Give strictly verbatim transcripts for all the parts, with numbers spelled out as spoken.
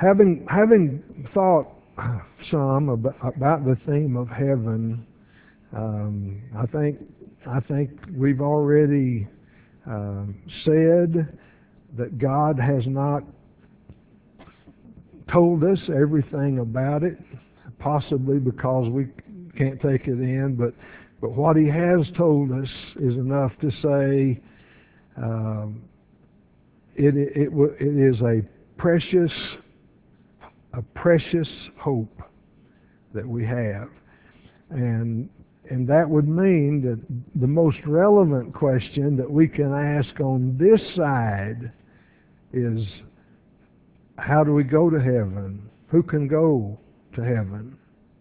having having thought some about, about the theme of heaven, um, I think I think we've already um, said that God has not told us everything about it, possibly because we can't take it in, but but what He has told us is enough to say um, it, it, it, it is a precious, a precious hope that we have. And and that would mean that the most relevant question that we can ask on this side is, how do we go to heaven? Who can go to heaven?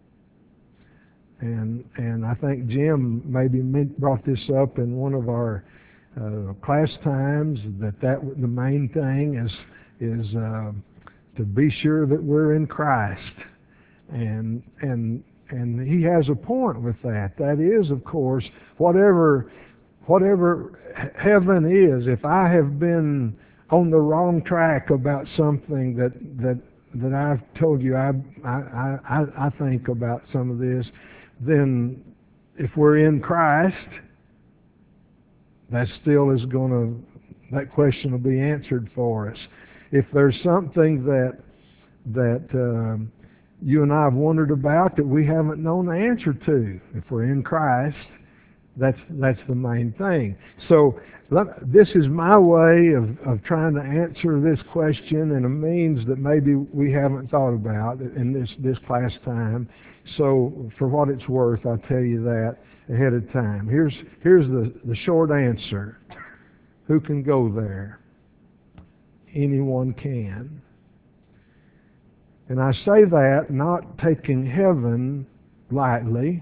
And and I think Jim maybe brought this up in one of our uh, class times, that that the main thing is is uh, to be sure that we're in Christ. And and and he has a point with that. That is, of course, whatever whatever heaven is. If I have been on the wrong track about something that that that I've told you I I I, I think about some of this, then if we're in Christ, that still is going to that question will be answered for us. If there's something that that um, you and I have wondered about that we haven't known the answer to, if we're in Christ, that's that's the main thing. So let, this is my way of, of trying to answer this question in a means that maybe we haven't thought about in this, this class time. So for what it's worth, I'll tell you that ahead of time. Here's here's the, the short answer. Who can go there? Anyone can. And I say that not taking heaven lightly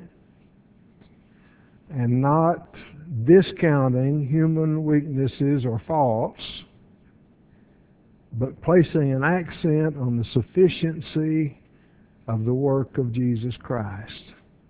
and not discounting human weaknesses or faults, but placing an accent on the sufficiency of the work of Jesus Christ.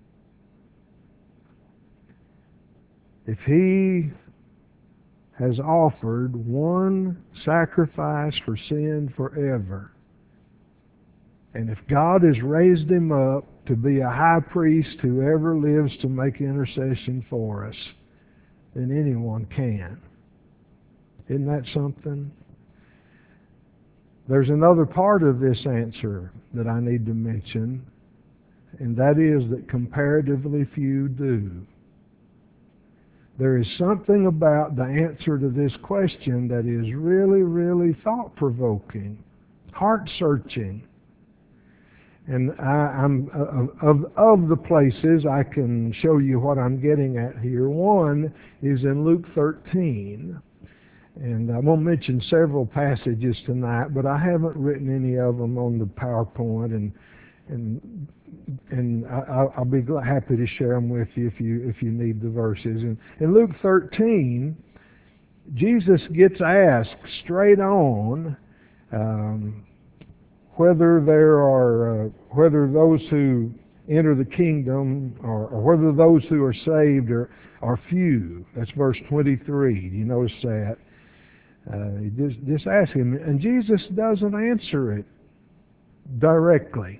If He has offered one sacrifice for sin forever, and if God has raised Him up to be a high priest who ever lives to make intercession for us, then anyone can. Isn't that something? There's another part of this answer that I need to mention, and that is that comparatively few do. There is something about the answer to this question that is really, really thought-provoking, heart-searching. And I, I'm uh, of of the places I can show you what I'm getting at here. One is in Luke thirteen, and I'm going to mention several passages tonight, but I haven't written any of them on the PowerPoint, and and and I, I'll be happy to share them with you if you if you need the verses. And in Luke thirteen, Jesus gets asked straight on. Um, whether there are, uh, whether those who enter the kingdom, or, or whether those who are saved are, are few. That's verse twenty-three. Do you notice that? Uh, he just, just ask him, and Jesus doesn't answer it directly.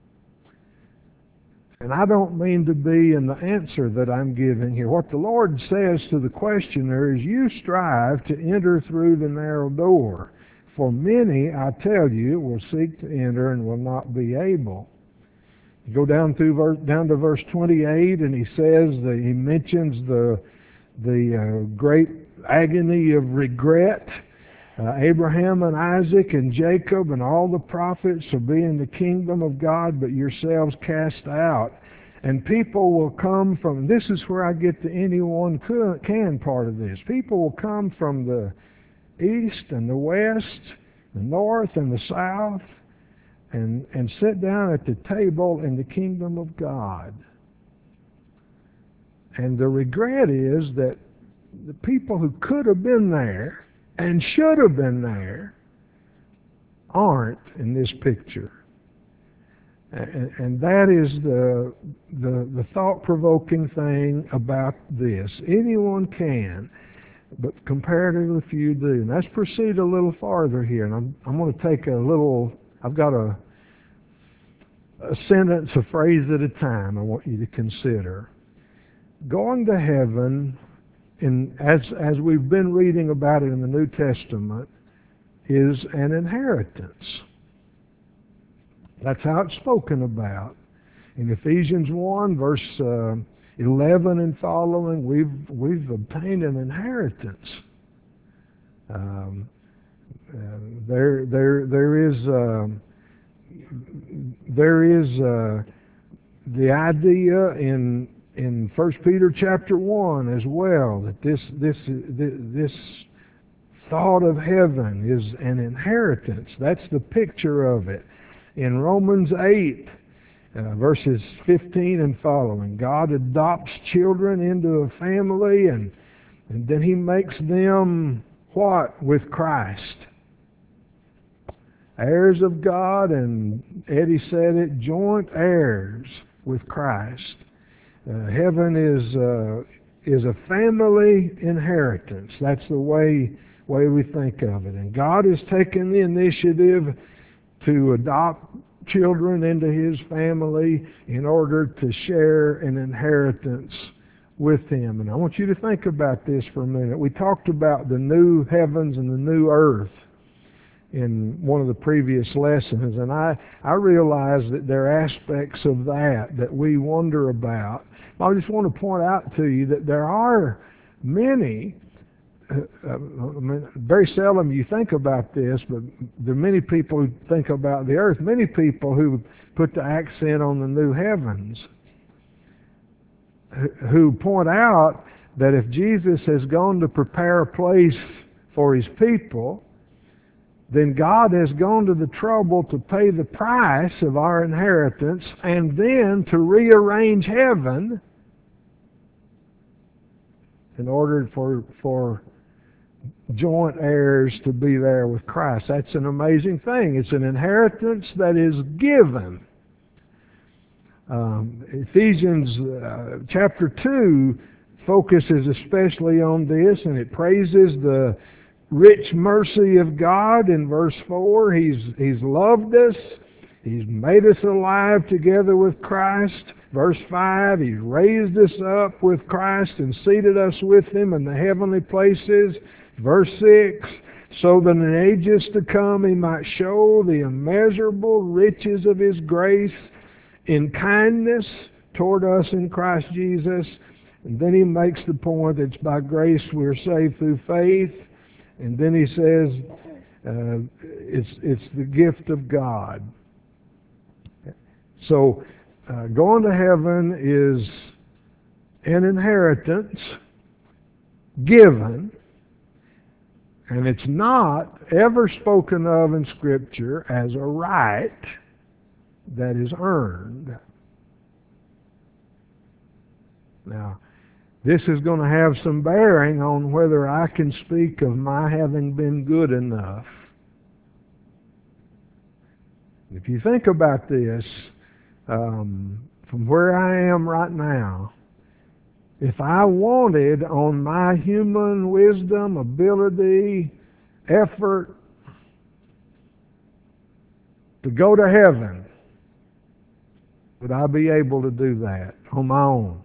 And I don't mean to be in the answer that I'm giving here. What the Lord says to the questioner is, you strive to enter through the narrow door. For many, I tell you, will seek to enter and will not be able. You go down through verse, down to verse twenty-eight, and he says that he mentions the the uh, great agony of regret. Uh, Abraham and Isaac and Jacob and all the prophets will be in the kingdom of God, but yourselves cast out. And people will come from, this is where I get the anyone can part of this. People will come from the east and the west, the north and the south, and, and sit down at the table in the kingdom of God. And the regret is that the people who could have been there and should have been there aren't in this picture. And, and that is the, the, the thought-provoking thing about this. Anyone can, but comparatively few do. And let's proceed a little farther here. And I'm, I'm going to take a little I've got a, a sentence, a phrase at a time I want you to consider. Going to heaven, in, as, as we've been reading about it in the New Testament, is an inheritance. That's how it's spoken about. In Ephesians one, verse uh, eleven and following, we've, we've obtained an inheritance. Um, uh, there, there, there is, uh, there is uh, the idea in in First Peter chapter one as well that this this this thought of heaven is an inheritance. That's the picture of it. In Romans eight, uh, verses fifteen and following, God adopts children into a family, and and then He makes them what with Christ? Heirs of God, and Eddie said it, joint heirs with Christ. Uh, heaven is uh, is a family inheritance. That's the way way we think of it. And God has taken the initiative to adopt children into His family in order to share an inheritance with Him. And I want you to think about this for a minute. We talked about the new heavens and the new earth in one of the previous lessons, and I, I realize that there are aspects of that that we wonder about. I just want to point out to you that there are many, uh, I mean, very seldom you think about this, but there are many people who think about the earth, many people who put the accent on the new heavens, who point out that if Jesus has gone to prepare a place for His people, then God has gone to the trouble to pay the price of our inheritance and then to rearrange heaven in order for, for joint heirs to be there with Christ. That's an amazing thing. It's an inheritance that is given. Um, Ephesians uh, chapter two focuses especially on this, and it praises the rich mercy of God in verse four. He's, he's loved us. He's made us alive together with Christ. Verse five, He's raised us up with Christ and seated us with Him in the heavenly places. Verse six, so that in ages to come He might show the immeasurable riches of His grace in kindness toward us in Christ Jesus. And then he makes the point that it's by grace we're saved through faith. And then he says uh, it's it's the gift of God. So uh, going to heaven is an inheritance given, and it's not ever spoken of in Scripture as a right that is earned. Now, this is going to have some bearing on whether I can speak of my having been good enough. If you think about this, um, from where I am right now, if I wanted on my human wisdom, ability, effort to go to heaven, would I be able to do that on my own?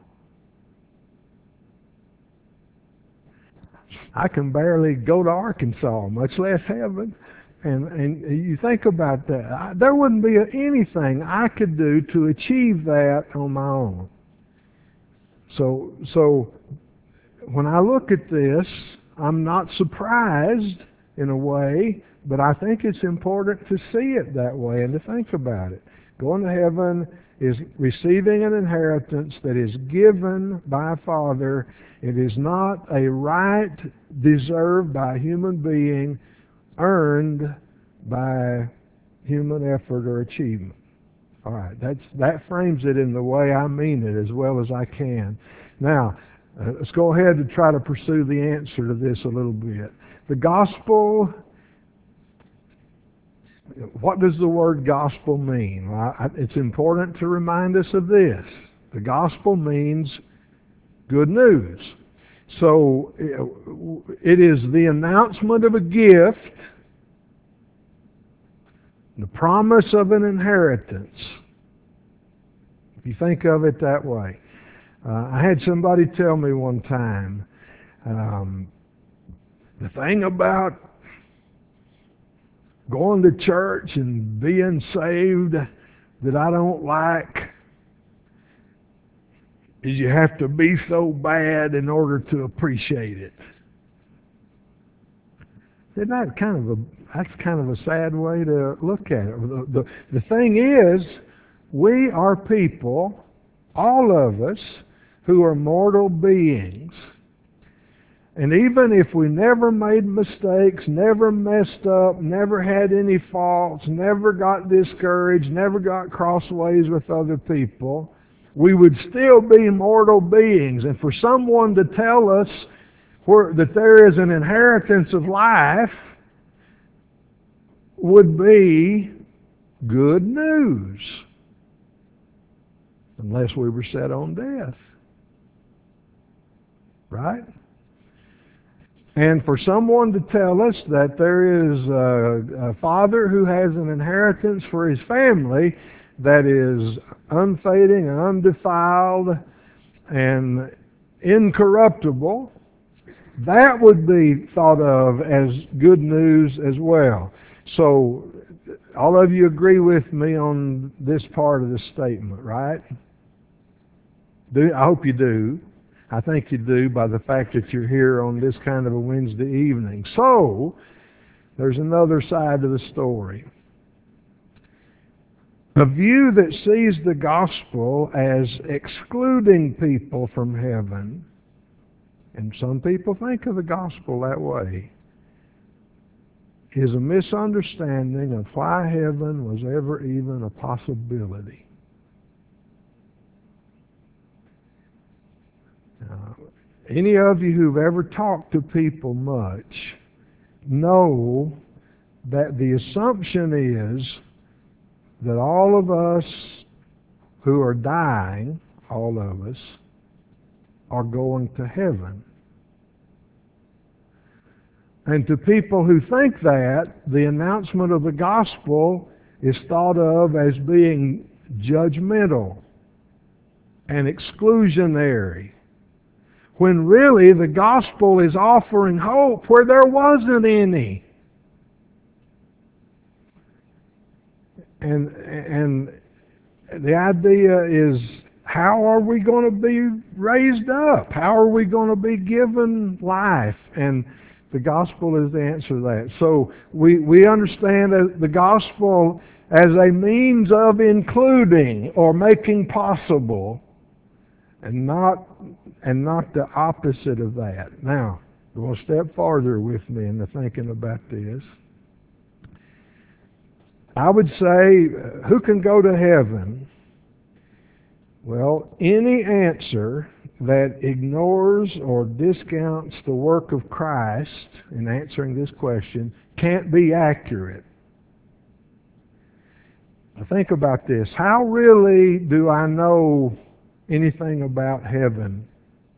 I can barely go to Arkansas, much less heaven. And, and you think about that. I, there wouldn't be anything I could do to achieve that on my own. So, so when I look at this, I'm not surprised in a way, but I think it's important to see it that way and to think about it. Going to heaven is receiving an inheritance that is given by a Father. It is not a right deserved by a human being, earned by human effort or achievement. All right, that's, that frames it in the way I mean it as well as I can. Now, uh, let's go ahead and try to pursue the answer to this a little bit. The gospel, what does the word gospel mean? Well, I, it's important to remind us of this. The gospel means good news. So it is the announcement of a gift The promise of an inheritance. If you think of it that way. Uh, I had somebody tell me one time, um, the thing about going to church and being saved that I don't like is you have to be so bad in order to appreciate it. Isn't that kind of a that's kind of a sad way to look at it? The, the, the thing is, we are people, all of us, who are mortal beings. And even if we never made mistakes, never messed up, never had any faults, never got discouraged, never got crossways with other people, we would still be mortal beings. And for someone to tell us where, that there is an inheritance of life would be good news. Unless we were set on death. Right? And for someone to tell us that there is a, a father who has an inheritance for his family that is unfading and undefiled and incorruptible, that would be thought of as good news as well. So, all of you agree with me on this part of the statement, right? Do, I hope you do. I think you do by the fact that you're here on this kind of a Wednesday evening. So, there's another side to the story. A view that sees the gospel as excluding people from heaven, and some people think of the gospel that way, is a misunderstanding of why heaven was ever even a possibility. Uh, any of you who've ever talked to people much know that the assumption is that all of us who are dying, all of us, are going to heaven. And to people who think that, the announcement of the gospel is thought of as being judgmental and exclusionary, when really the gospel is offering hope where there wasn't any. And, and the idea is, how are we going to be raised up? How are we going to be given life? And the gospel is the answer to that. So we, we understand the gospel as a means of including or making possible, and not and not the opposite of that. Now, we'll step farther with me in the thinking about this. I would say, who can go to heaven? Well, any answer that ignores or discounts the work of Christ in answering this question can't be accurate. Now think about this. How really do I know anything about heaven?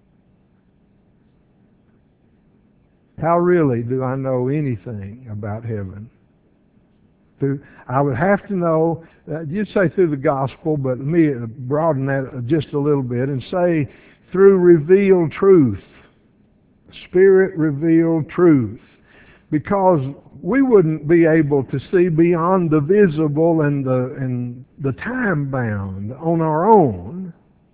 How really do I know anything about heaven? Through, I would have to know, uh, you'd say through the gospel, but let me broaden that just a little bit and say through revealed truth, Spirit-revealed truth. Because we wouldn't be able to see beyond the visible and the, and the time-bound on our own.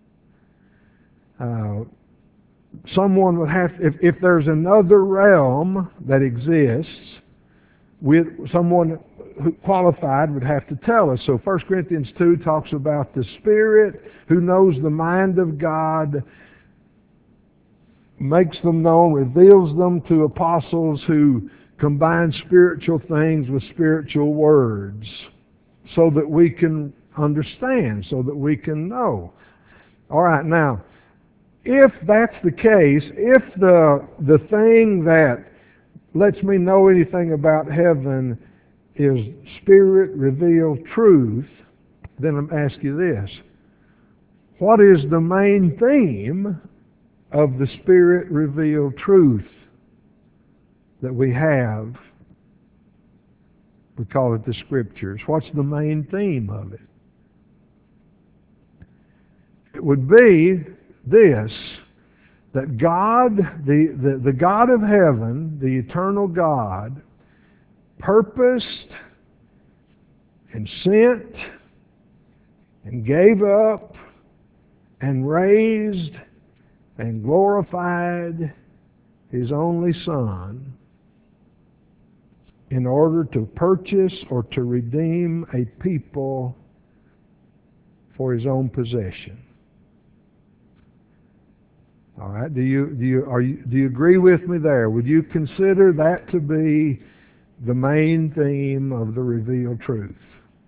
Uh, someone would have, if, if there's another realm that exists, with someone who qualified would have to tell us. So First Corinthians two talks about the Spirit who knows the mind of God, makes them known, reveals them to apostles who combine spiritual things with spiritual words so that we can understand, so that we can know. All right, now, if that's the case, if the the thing that lets me know anything about heaven is Spirit-revealed truth, then I'm asking you this. What is the main theme of the Spirit-revealed truth that we have? We call it the Scriptures. What's the main theme of it? It would be this, that God, the, the, the God of heaven, the eternal God, purposed and sent and gave up and raised and glorified His only Son in order to purchase or to redeem a people for His own possession. All right, do you do you are you do you agree with me there? Would you consider that to be the main theme of the revealed truth?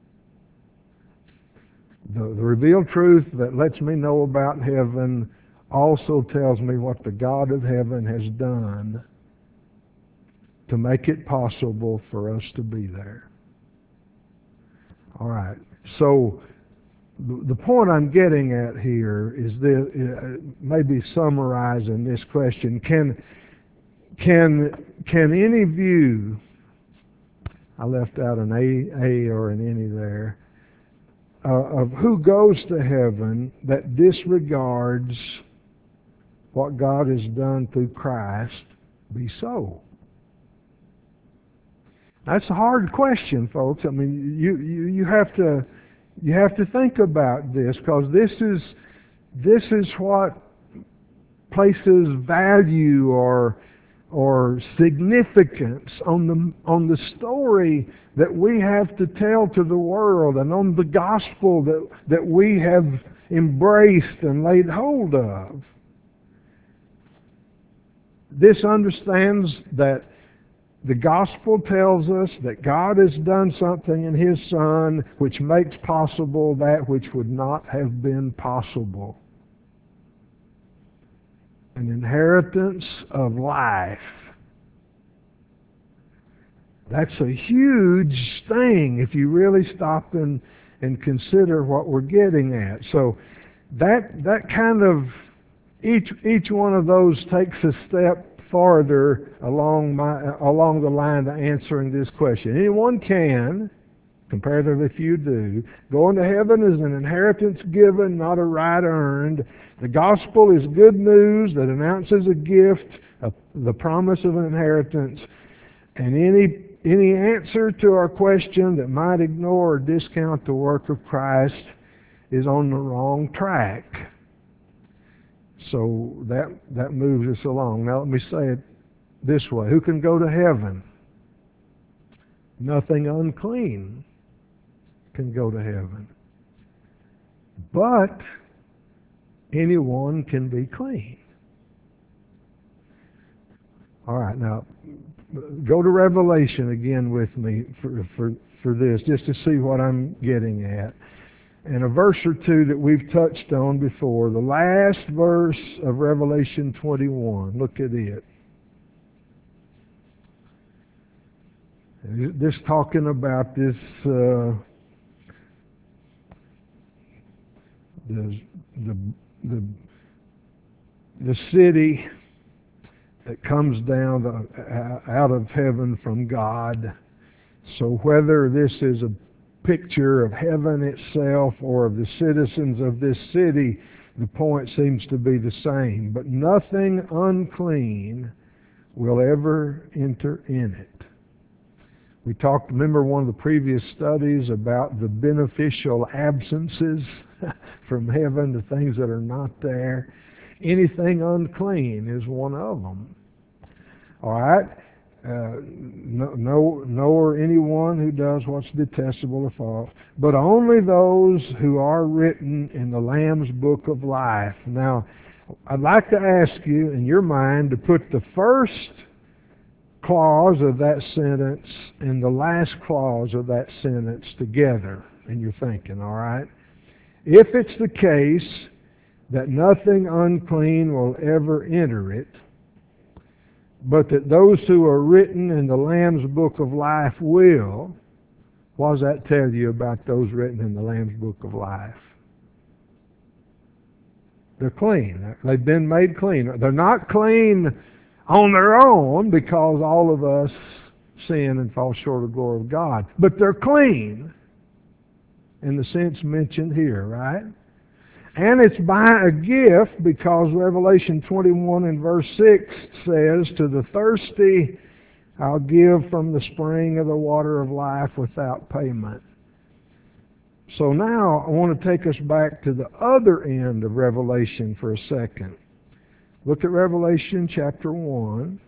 The, the revealed truth that lets me know about heaven also tells me what the God of heaven has done to make it possible for us to be there. All right, so the point I'm getting at here is this, uh, maybe summarizing this question: Can can can any view? I left out an A, A or an any there uh, of who goes to heaven that disregards what God has done through Christ be so? That's a hard question, folks. I mean, you you, you have to. You have to think about this, because this is this is what places value or or significance on the on the story that we have to tell to the world, and on the gospel that that we have embraced and laid hold of. This understands that the gospel tells us that God has done something in His Son which makes possible that which would not have been possible. An inheritance of life. That's a huge thing if you really stop and, and consider what we're getting at. So that that kind of, each each one of those takes a step farther along my along the line of answering this question. Anyone can, comparatively few do. Going to heaven is an inheritance given, not a right earned. The gospel is good news that announces a gift, a, the promise of an inheritance. And any any answer to our question that might ignore or discount the work of Christ is on the wrong track. So that that moves us along. Now let me say it this way. Who can go to heaven? Nothing unclean can go to heaven. But anyone can be clean. All right, now go to Revelation again with me for, for, for this, just to see what I'm getting at. And a verse or two that we've touched on before, the last verse of Revelation twenty-one. Look at it. This talking about this uh, the, the the the city that comes down the, out of heaven from God. So whether this is a picture of heaven itself or of the citizens of this city, the point seems to be the same. But nothing unclean will ever enter in it. We talked, remember one of the previous studies about the beneficial absences from heaven, the things that are not there. Anything unclean is one of them. All right? Uh, no, no, nor anyone who does what's detestable or false, but only those who are written in the Lamb's Book of Life. Now, I'd like to ask you, in your mind, to put the first clause of that sentence and the last clause of that sentence together in your thinking, all right? If it's the case that nothing unclean will ever enter it, but that those who are written in the Lamb's Book of Life will, what does that tell you about those written in the Lamb's Book of Life? They're clean. They've been made clean. They're not clean on their own, because all of us sin and fall short of the glory of God. But they're clean in the sense mentioned here, right? And it's by a gift, because Revelation twenty-one and verse six says, to the thirsty I'll give from the spring of the water of life without payment. So now I want to take us back to the other end of Revelation for a second. Look at Revelation chapter one.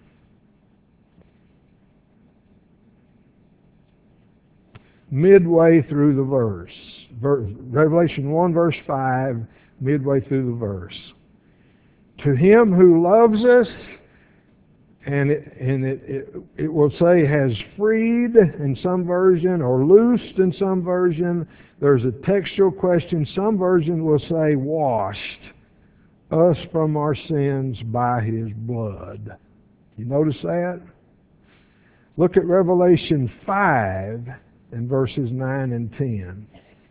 Midway through the verse. verse. Revelation one verse five, midway through the verse. To him who loves us, and it, and it, it, it will say has freed in some version, or loosed in some version. There's a textual question. Some version will say washed us from our sins by his blood. You notice that? Look at Revelation five and verses nine and ten.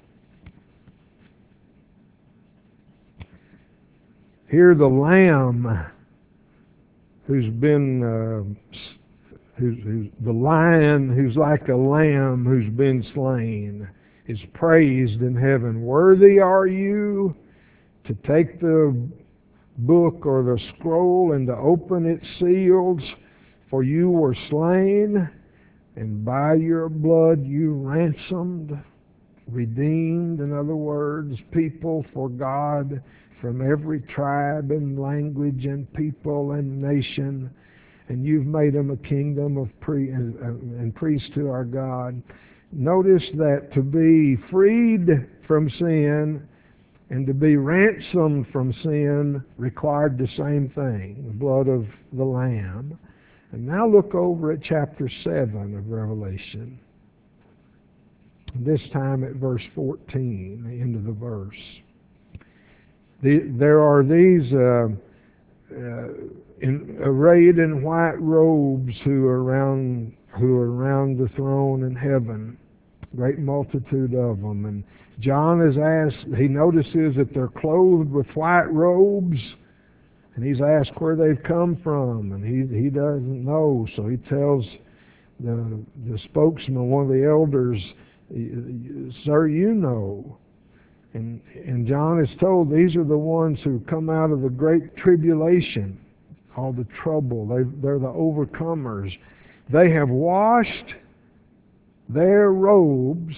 Here the Lamb who's been, uh, who's, who's the lion who's like a lamb who's been slain is praised in heaven. Worthy are you to take the book or the scroll and to open its seals, for you were slain, and by your blood you ransomed, redeemed, in other words, people for God from every tribe and language and people and nation, and you've made them a kingdom of pre- and, and priests to our God. Notice that to be freed from sin and to be ransomed from sin required the same thing, the blood of the Lamb. And now look over at chapter seven of Revelation. This time at verse fourteen, the end of the verse. The, there are these uh, uh, in, arrayed in white robes who are around who are around the throne in heaven, great multitude of them. And John is asked, he notices that they're clothed with white robes, and he's asked where they've come from, and he he doesn't know, so he tells the the spokesman, one of the elders, sir, you know. And, and John is told these are the ones who come out of the great tribulation, all the trouble. They, they're the overcomers. They have washed their robes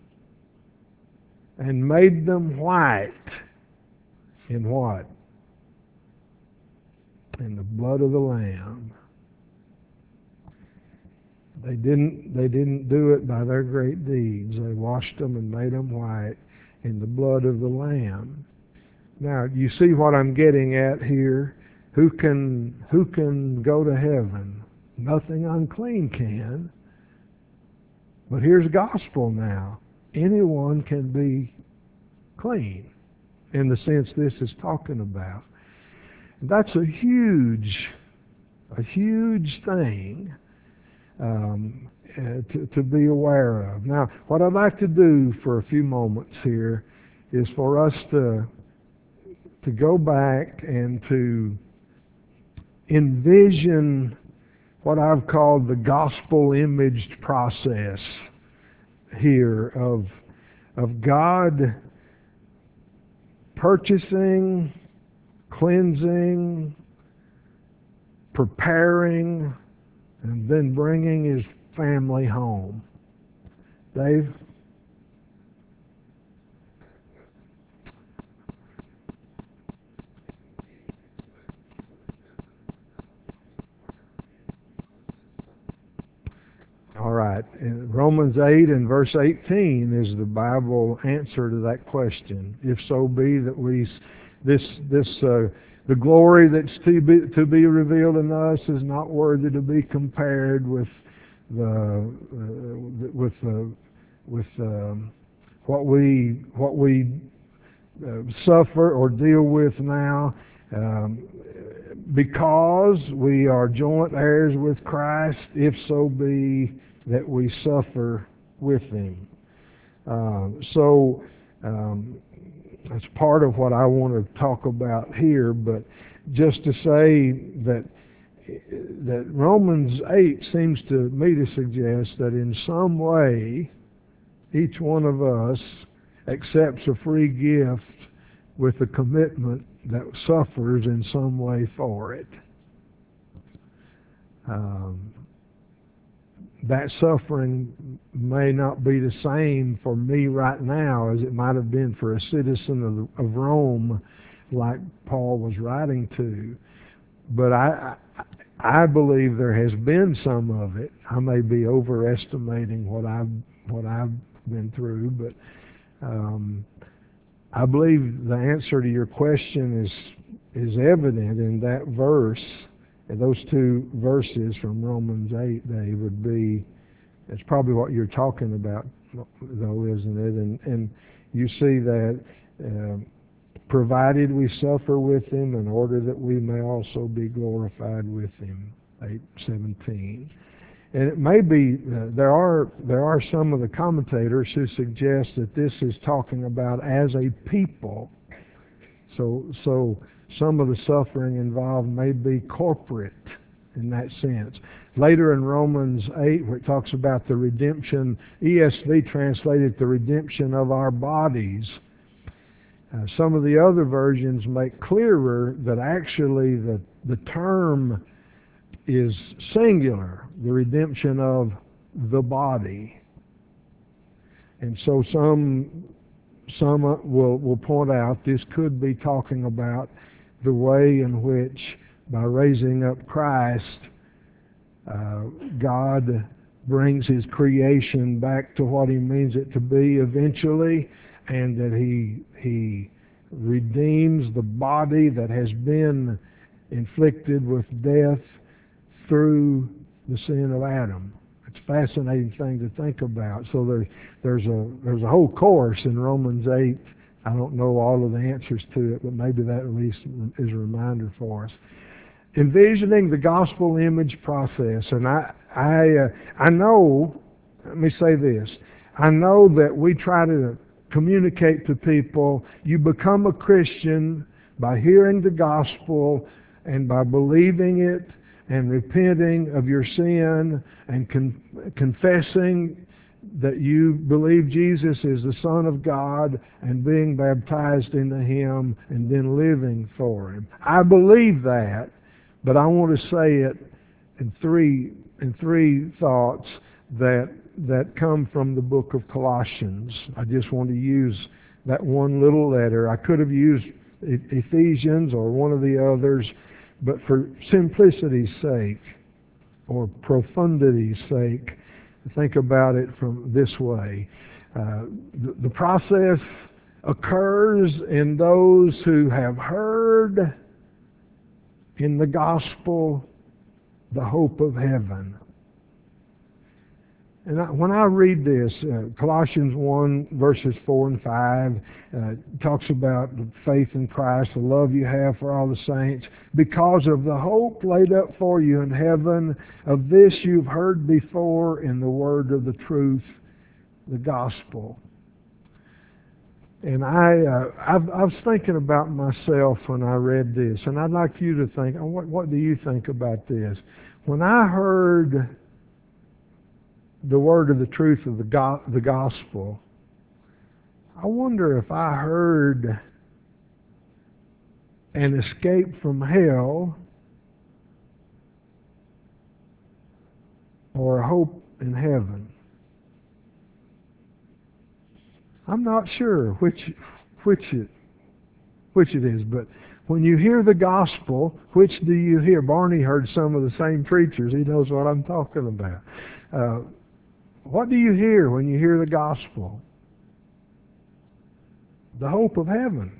and made them white. In what? In the blood of the Lamb. They didn't, they didn't do it by their great deeds. They washed them and made them white in the blood of the Lamb. Now, you see what I'm getting at here? Who can, who can go to heaven? Nothing unclean can. But here's gospel now. Anyone can be clean in the sense this is talking about. That's a huge, a huge thing um, uh, to, to be aware of. Now, what I'd like to do for a few moments here is for us to to go back and to envision what I've called the gospel imaged process here of of God purchasing, cleansing, preparing, and then bringing his family home. Dave? All right. In Romans eight and verse eighteen is the Bible answer to that question. If so be that we, this, this, uh, the glory that's to be, to be revealed in us is not worthy to be compared with the, uh, with the, with um, what we, what we uh, suffer or deal with now. Um, because we are joint heirs with Christ, if so be that we suffer with him. Uh, so um, that's part of what I want to talk about here, but just to say that that Romans eight seems to me to suggest that in some way each one of us accepts a free gift with a commitment that suffers in some way for it. Um, that suffering may not be the same for me right now as it might have been for a citizen of, of Rome like Paul was writing to. But I, I, I believe there has been some of it. I may be overestimating what I've, what I've been through, but um, I believe the answer to your question is, is evident in that verse. And those two verses from Romans eight, Dave, would be, it's probably what you're talking about, though, isn't it? And, and you see that, uh, provided we suffer with him in order that we may also be glorified with him, eight seventeen. And it may be, uh, there are there are some of the commentators who suggest that this is talking about as a people. So, so some of the suffering involved may be corporate in that sense. Later in Romans eight, where it talks about the redemption, E S V translated the redemption of our bodies. Uh, some of the other versions make clearer that actually the, the term is singular, the redemption of the body. And so some some will, will point out this could be talking about the way in which, by raising up Christ, uh, God brings his creation back to what he means it to be eventually, and that he he redeems the body that has been inflicted with death through the sin of Adam. It's a fascinating thing to think about. So there, there's a there's a whole course in Romans eight. I don't know all of the answers to it, but maybe that at least is a reminder for us. Envisioning the gospel image process, and I I uh, I know. Let me say this. I know that we try to communicate to people, you become a Christian by hearing the gospel and by believing it and repenting of your sin and con- confessing that you believe Jesus is the Son of God and being baptized into him and then living for him. I believe that, but I want to say it in three in three thoughts that that come from the book of Colossians. I just want to use that one little letter. I could have used Ephesians or one of the others, but for simplicity's sake or profundity's sake, think about it from this way. Uh, the, the process occurs in those who have heard in the gospel the hope of heaven. And I, when I read this, uh, Colossians one, verses four and five, uh, talks about the faith in Christ, the love you have for all the saints. Because of the hope laid up for you in heaven, of this you've heard before in the word of the truth, the gospel. And I, uh, I've, I was thinking about myself when I read this, and I'd like you to think, oh, what, what do you think about this? When I heard the word of the truth of the, go- the gospel, I wonder if I heard an escape from hell or a hope in heaven. I'm not sure which which it which it is, but when you hear the gospel, which do you hear? Barney heard some of the same preachers. He knows what I'm talking about. Uh, what do you hear when you hear the gospel? The hope of heaven.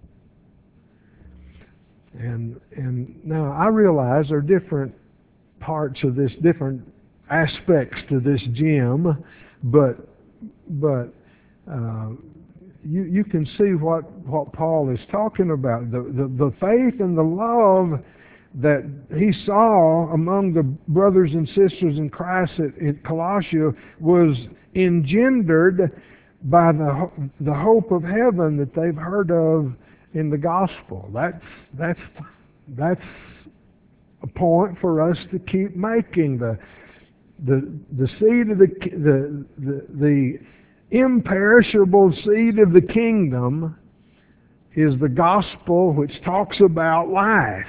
And and now I realize there are different parts of this, different aspects to this gem, but but uh, you you can see what, what Paul is talking about. The, the the faith and the love that he saw among the brothers and sisters in Christ at, at Colossia was engendered by the the hope of heaven that they've heard of in the gospel. That's that's that's a point for us to keep making. The the the seed of the the the, the imperishable seed of the kingdom is the gospel, which talks about life.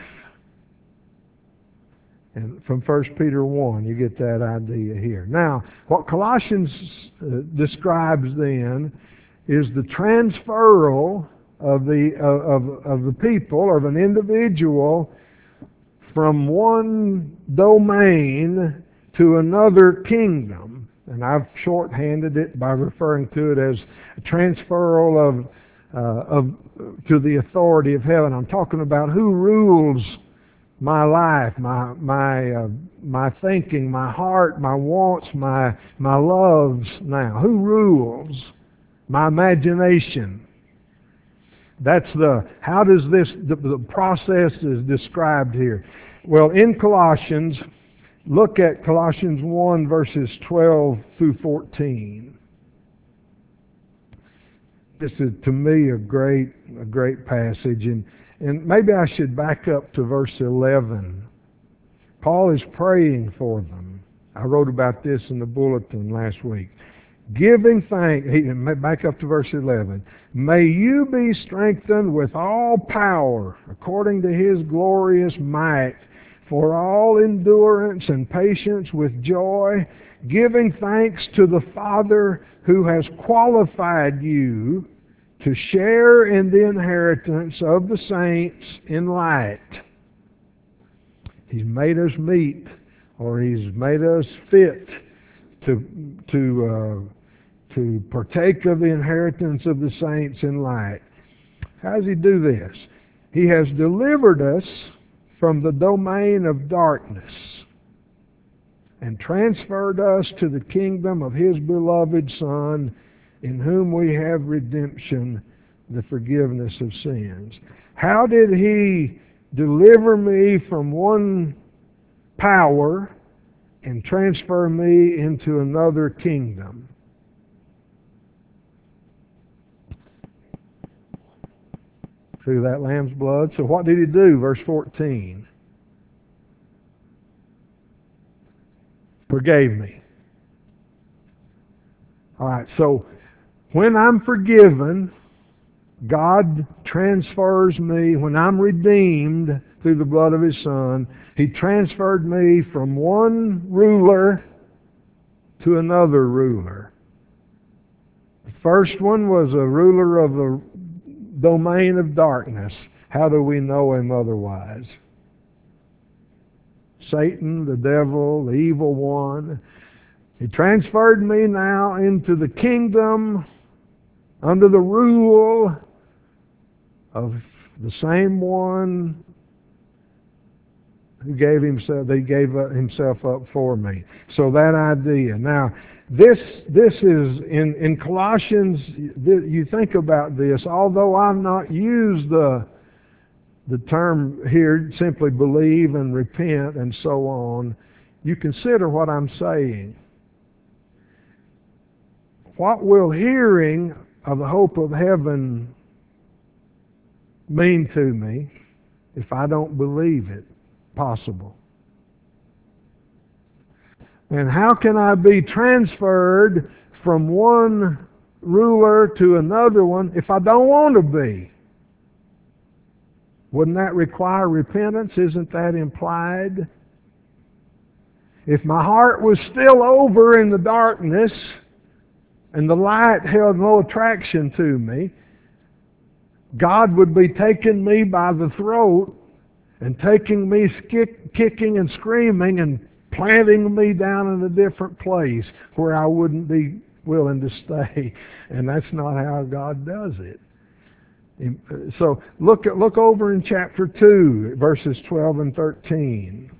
And from First Peter one, you get that idea here. Now, what Colossians uh, describes then is the transferal of the of, of the people, of an individual, from one domain to another kingdom. And I've shorthanded it by referring to it as a transferal of uh, of to the authority of heaven. I'm talking about who rules my life, my my uh, my thinking, my heart, my wants, my my loves now. Who rules my imagination? That's the, how does this, the, the process is described here. Well, in Colossians, look at Colossians one verses twelve through fourteen. This is, to me, a great a great passage, and and maybe I should back up to verse eleven. Paul is praying for them. I wrote about this in the bulletin last week. Giving thanks, back up to verse eleven. May you be strengthened with all power according to His glorious might, for all endurance and patience with joy, giving thanks to the Father who has qualified you to share in the inheritance of the saints in light. He's made us meet, or He's made us fit to to uh, to partake of the inheritance of the saints in light. How does He do this? He has delivered us from the domain of darkness and transferred us to the kingdom of His beloved Son, in whom we have redemption, the forgiveness of sins. How did He deliver me from one power and transfer me into another kingdom? Through that lamb's blood. So what did He do? Verse fourteen. Forgave me. All right, so when I'm forgiven, God transfers me. When I'm redeemed through the blood of His Son, He transferred me from one ruler to another ruler. The first one was a ruler of the domain of darkness. How do we know him otherwise? Satan, the devil, the evil one. He transferred me now into the kingdom under the rule of the same one who gave himself, they gave himself up for me. So that idea. Now, this this is in in Colossians. You think about this. Although I've not used the the term here, simply believe and repent and so on, you consider what I'm saying. What will hearing of the hope of heaven mean to me if I don't believe it possible? And how can I be transferred from one ruler to another one if I don't want to be? Wouldn't that require repentance? Isn't that implied? If my heart was still over in the darkness and the light held no attraction to me, God would be taking me by the throat and taking me skick, kicking and screaming and planting me down in a different place where I wouldn't be willing to stay. And that's not how God does it. So look at, look over in chapter two, verses twelve and thirteen.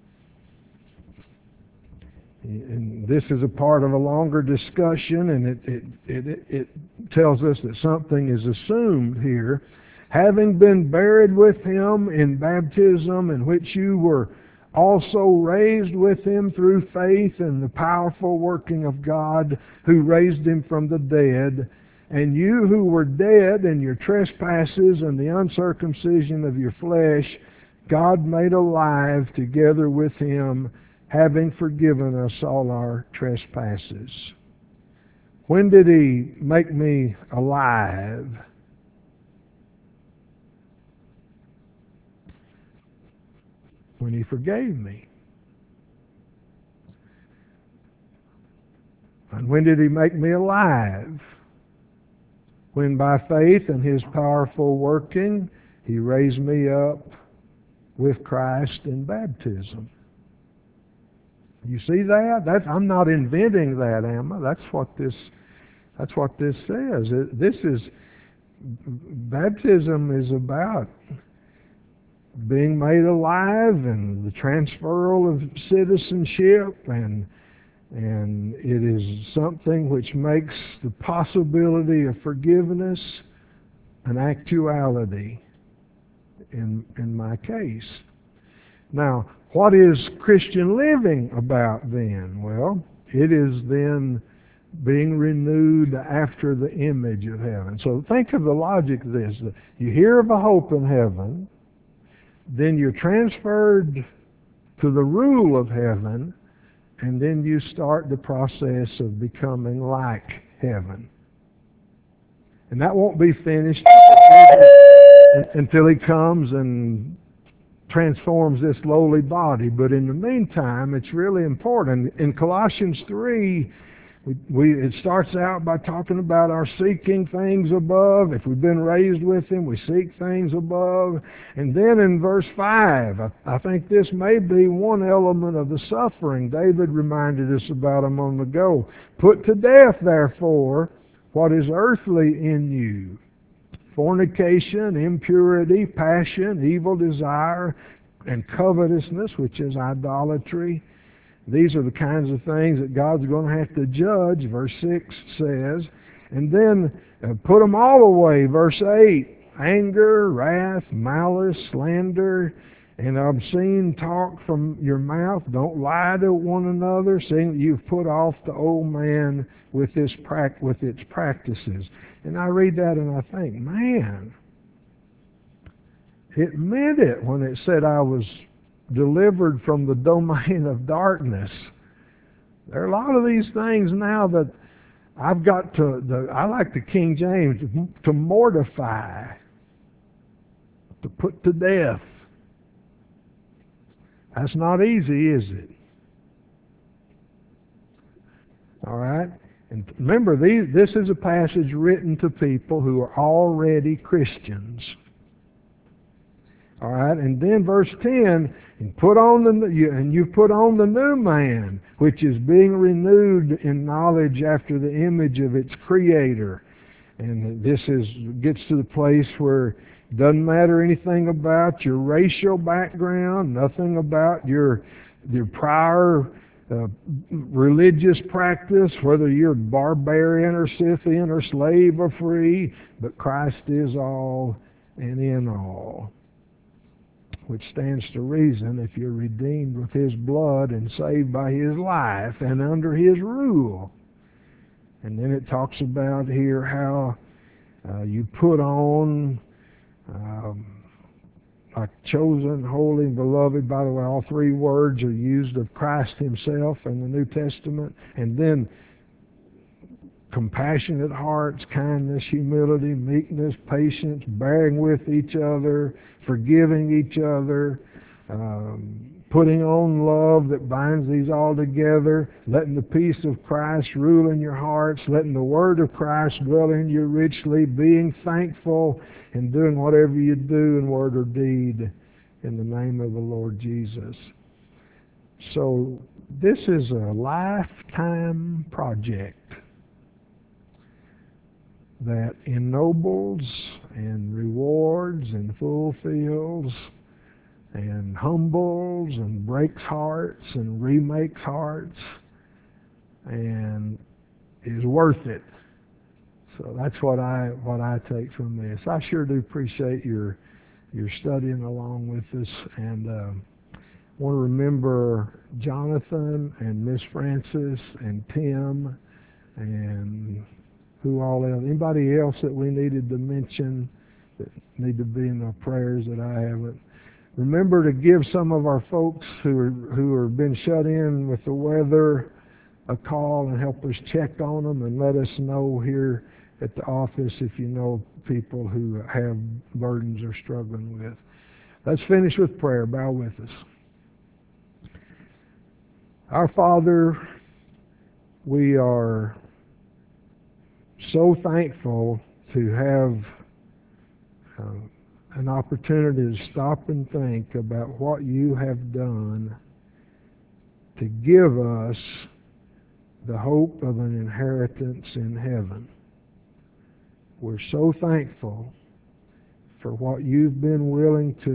And this is a part of a longer discussion, and it, it, it, it tells us that something is assumed here. Having been buried with Him in baptism, in which you were also raised with Him through faith in the powerful working of God who raised Him from the dead, and you who were dead in your trespasses and the uncircumcision of your flesh, God made alive together with him, having forgiven us all our trespasses. When did he make me alive? When he forgave me. And when did he make me alive? When by faith and his powerful working, he raised me up with Christ in baptism. You see that? That's, I'm not inventing that, am I? That's what this, that's what this says. It, this is, baptism is about being made alive and the transferal of citizenship, and and it is something which makes the possibility of forgiveness an actuality in in my case. Now, what is Christian living about then? Well, it is then being renewed after the image of heaven. So think of the logic of this. You hear of a hope in heaven, then you're transferred to the rule of heaven, and then you start the process of becoming like heaven. And that won't be finished until he comes and transforms this lowly body. But in the meantime, it's really important. In Colossians three, We, we, it starts out by talking about our seeking things above. If we've been raised with him, we seek things above. And then in verse five, I, I think this may be one element of the suffering David reminded us about a moment ago. Put to death, therefore, what is earthly in you: fornication, impurity, passion, evil desire, and covetousness, which is idolatry. These are the kinds of things that God's going to have to judge, verse six says. And then uh, put them all away, verse eight. Anger, wrath, malice, slander, and obscene talk from your mouth. Don't lie to one another, seeing that you've put off the old man with, this, with its practices. And I read that and I think, man, it meant it when it said I was delivered from the domain of darkness. There are a lot of these things now that I've got to, the, I like the King James, to mortify, to put to death. That's not easy, is it? All right? And remember, these, this is a passage written to people who are already Christians. All right, and then verse ten, and put on the and you put on the new man, which is being renewed in knowledge after the image of its Creator. And this is gets to the place where it doesn't matter anything about your racial background, nothing about your your prior uh, religious practice, whether you're barbarian or Scythian or slave or free, but Christ is all and in all. Which stands to reason, if you're redeemed with his blood and saved by his life and under his rule. And then it talks about here how uh, you put on um, a chosen, holy, and beloved. By the way, all three words are used of Christ himself in the New Testament. And then compassionate hearts, kindness, humility, meekness, patience, bearing with each other, forgiving each other, um, putting on love that binds these all together, letting the peace of Christ rule in your hearts, letting the word of Christ dwell in you richly, being thankful, and doing whatever you do in word or deed in the name of the Lord Jesus. So this is a lifetime project that ennobles and rewards and fulfills and humbles and breaks hearts and remakes hearts and is worth it. So that's what I what I take from this. I sure do appreciate your your studying along with us, and um, want to remember Jonathan and Miss Francis and Tim and who all else, anybody else that we needed to mention that need to be in our prayers that I haven't Remember to give some of our folks who are, who are been shut in with the weather a call and help us check on them, and let us know here at the office if you know people who have burdens they're struggling with. Let's finish with prayer. Bow with us. Our Father, we are so thankful to have uh, an opportunity to stop and think about what you have done to give us the hope of an inheritance in heaven. We're so thankful for what you've been willing to